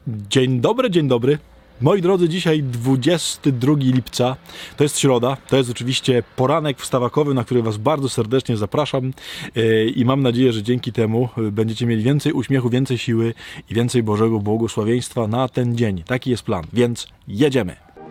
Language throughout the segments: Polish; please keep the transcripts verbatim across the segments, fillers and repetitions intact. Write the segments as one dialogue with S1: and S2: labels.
S1: Dzień dobry, dzień dobry. Moi drodzy, dzisiaj dwudziestego drugiego lipca, to jest środa, to jest oczywiście poranek wstawakowy, na który Was bardzo serdecznie zapraszam i mam nadzieję, że dzięki temu będziecie mieli więcej uśmiechu, więcej siły i więcej Bożego błogosławieństwa na ten dzień. Taki jest plan, więc jedziemy.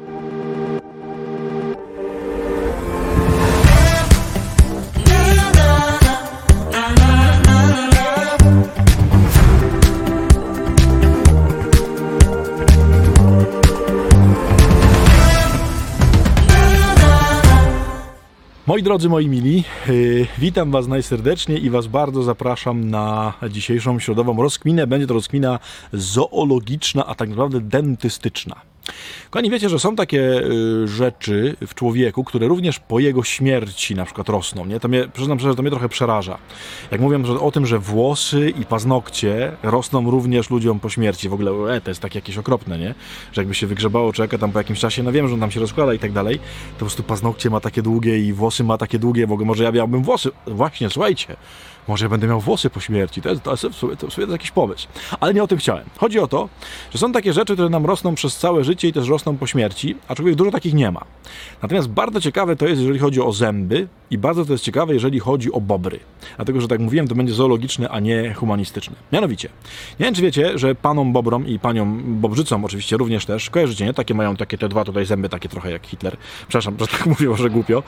S1: Moi drodzy, moi mili, yy, witam Was najserdeczniej i Was bardzo zapraszam na dzisiejszą środową rozkminę. Będzie to rozkmina zoologiczna, a tak naprawdę dentystyczna. Kochani, wiecie, że są takie y, rzeczy w człowieku, które również po jego śmierci na przykład rosną, nie? To mnie, przyznam szczerze, to mnie trochę przeraża. Jak mówią że, o tym, że włosy i paznokcie rosną również ludziom po śmierci, w ogóle e, to jest takie jakieś okropne, nie? Że jakby się wygrzebało człowieka tam po jakimś czasie, no wiem, że on tam się rozkłada i tak dalej, to po prostu paznokcie ma takie długie i włosy ma takie długie, w ogóle może ja miałbym włosy, właśnie, słuchajcie, może ja będę miał włosy po śmierci, to jest, to jest, to jest, to jest jakiś pomysł. Ale nie o tym chciałem. Chodzi o to, że są takie rzeczy, które nam rosną przez całe życie i też rosną po śmierci, a człowiek dużo takich nie ma. Natomiast bardzo ciekawe to jest, jeżeli chodzi o zęby i bardzo to jest ciekawe, jeżeli chodzi o bobry. Dlatego, że tak mówiłem, to będzie zoologiczne, a nie humanistyczne. Mianowicie, nie wiem, czy wiecie, że panom bobrom i paniom bobrzycom oczywiście również też, kojarzycie, nie? Takie mają takie te dwa tutaj zęby, takie trochę jak Hitler. Przepraszam, że tak mówię, może głupio,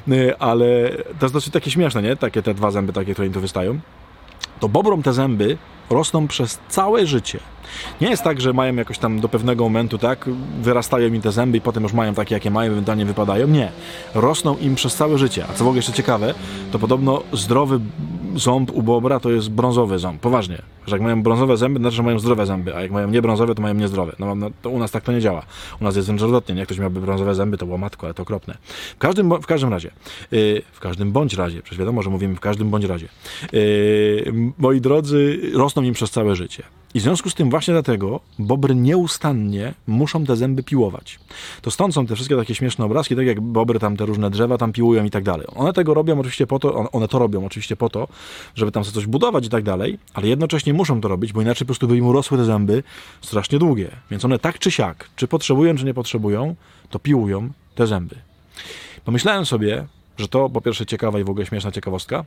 S1: ale to jest dosyć takie śmieszne, nie? Takie te dwa zęby, takie, które im tu wystają. To bobrom te zęby rosną przez całe życie. Nie jest tak, że mają jakoś tam do pewnego momentu, tak, wyrastają im te zęby i potem już mają takie, jakie mają, ewentualnie wypadają. Nie. Rosną im przez całe życie. A co w ogóle jeszcze ciekawe, to podobno zdrowy ząb u bobra to jest brązowy ząb. Poważnie. Że jak mają brązowe zęby, to znaczy, że mają zdrowe zęby, a jak mają niebrązowe, to mają niezdrowe. No, no to u nas tak to nie działa. U nas jest wręcz odwrotnie. Jak ktoś miałby brązowe zęby, to było matko, ale to okropne. W każdym, w każdym razie, yy, w każdym bądź razie, przecież wiadomo, że mówimy w każdym bądź razie, yy, moi drodzy, rosną im przez całe życie. I w związku z tym właśnie dlatego bobry nieustannie muszą te zęby piłować. To stąd są te wszystkie takie śmieszne obrazki, tak jak bobry tam te różne drzewa tam piłują i tak dalej. One tego robią oczywiście po to, one to robią oczywiście po to, żeby tam sobie coś budować i tak dalej, ale jednocześnie muszą to robić, bo inaczej po prostu by im urosły te zęby strasznie długie. Więc one tak czy siak, czy potrzebują, czy nie potrzebują, to piłują te zęby. Pomyślałem sobie, że to po pierwsze ciekawa i w ogóle śmieszna ciekawostka,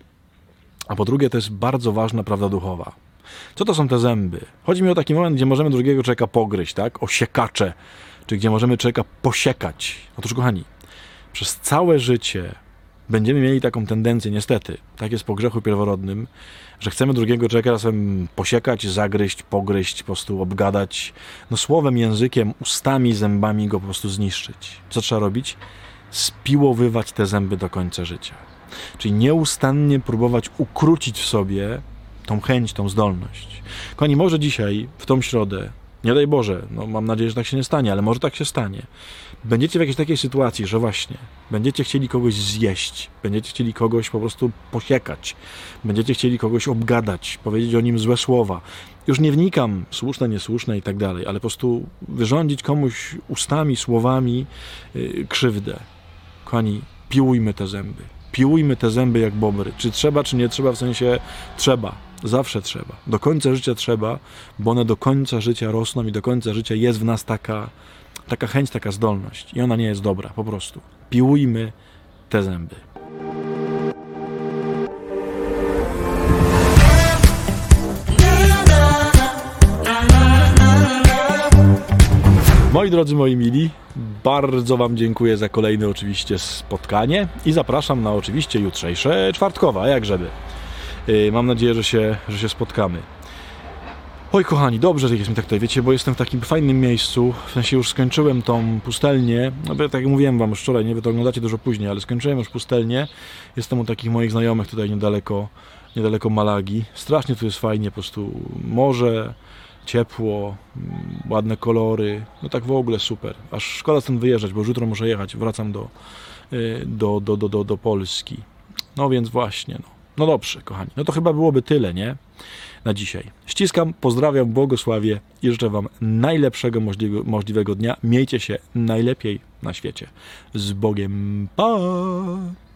S1: a po drugie to jest bardzo ważna prawda duchowa. Co to są te zęby? Chodzi mi o taki moment, gdzie możemy drugiego człowieka pogryźć, tak? O siekacze, czy gdzie możemy człowieka posiekać. Otóż, kochani, przez całe życie będziemy mieli taką tendencję, niestety, tak jest po grzechu pierworodnym, że chcemy drugiego człowieka czasem posiekać, zagryźć, pogryźć, po prostu obgadać, no słowem, językiem, ustami, zębami go po prostu zniszczyć. Co trzeba robić? Spiłowywać te zęby do końca życia. Czyli nieustannie próbować ukrócić w sobie tą chęć, tą zdolność. Kochani, może dzisiaj, w tą środę, nie daj Boże, no mam nadzieję, że tak się nie stanie, ale może tak się stanie, będziecie w jakiejś takiej sytuacji, że właśnie będziecie chcieli kogoś zjeść, będziecie chcieli kogoś po prostu posiekać, będziecie chcieli kogoś obgadać, powiedzieć o nim złe słowa. Już nie wnikam, słuszne, niesłuszne i tak dalej, ale po prostu wyrządzić komuś ustami, słowami yy, krzywdę. Kochani, piłujmy te zęby. Piłujmy te zęby jak bobry. Czy trzeba, czy nie trzeba, w sensie trzeba. Zawsze trzeba. Do końca życia trzeba, bo one do końca życia rosną i do końca życia jest w nas taka, taka chęć, taka zdolność. I ona nie jest dobra, po prostu. Piłujmy te zęby. Moi drodzy, moi mili, bardzo Wam dziękuję za kolejne oczywiście spotkanie i zapraszam na oczywiście jutrzejsze czwartkowe, a jak żeby. Yy, mam nadzieję, że się, że się spotkamy. Oj kochani, dobrze, że jest mi tak tutaj, wiecie, bo jestem w takim fajnym miejscu, w sensie już skończyłem tą pustelnię, no bo tak jak mówiłem Wam już wczoraj, nie, wy to oglądacie dużo później, ale skończyłem już pustelnię, jestem u takich moich znajomych tutaj niedaleko, niedaleko Malagi, strasznie tu jest fajnie, po prostu morze, ciepło, ładne kolory, no tak w ogóle super. Aż szkoda stąd wyjeżdżać, bo już jutro muszę jechać, wracam do, do, do, do, do, do Polski. No więc właśnie, no. No dobrze, kochani, no to chyba byłoby tyle, nie? Na dzisiaj. Ściskam, pozdrawiam, błogosławię i życzę Wam najlepszego możliwego, możliwego dnia. Miejcie się najlepiej na świecie. Z Bogiem. Pa!